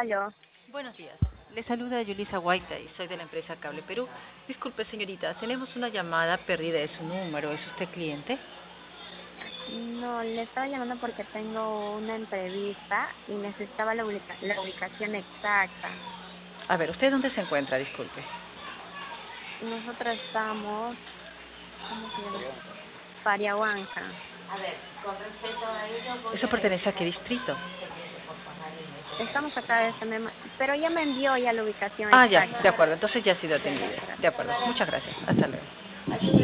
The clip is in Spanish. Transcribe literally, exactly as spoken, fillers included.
Aló. Buenos días. Le saluda Yulisa Guaita y soy de la empresa Cable Perú. Disculpe, señorita, tenemos una llamada perdida de su número. ¿Es usted cliente? No, le estaba llamando porque tengo una entrevista y necesitaba la, ubica la ubicación exacta. A ver, ¿usted dónde se encuentra? Disculpe. Nosotros estamos, ¿cómo se llama? Pariahuanca. ¿Eso pertenece a qué distrito? Estamos acá de este mismo, pero ya me envió ya la ubicación Ah, ya, exacta. de acuerdo. Entonces ya ha sido Ya, atendida. gracias. De acuerdo. Muchas gracias. Hasta luego.